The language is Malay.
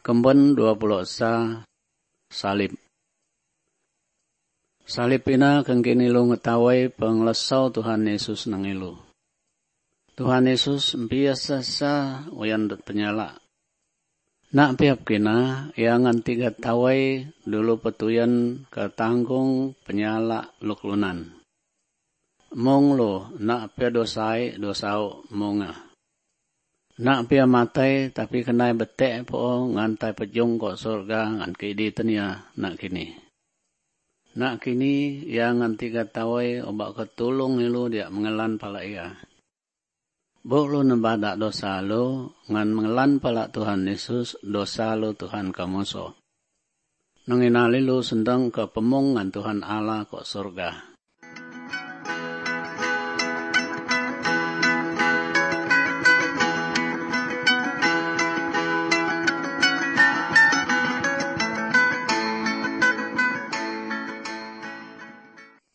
Kemben 20 salib. Salib ina kengkini lu ngetawai penglesau Tuhan Yesus nangilu. Tuhan Yesus biasa sa wayan penyala. Nak piap kina yang nganti gatawai dulu petuyan ketanggung penyala luklunan. Mong lo nak pia dosai dosau monga. Nak pia matai tapi kenai betek po ngantai pejung kok surga ngan kidi tenia nak kini. Nak kini yang nganti gatawai obak ketulung ilu dia mengelan pala ia. Buk lu nembadak dosa lu ngan mengelan pala Tuhan Yesus dosa lu Tuhan kamuso. Nanginali lu sendang ke pemung ngan Tuhan Allah kok surga.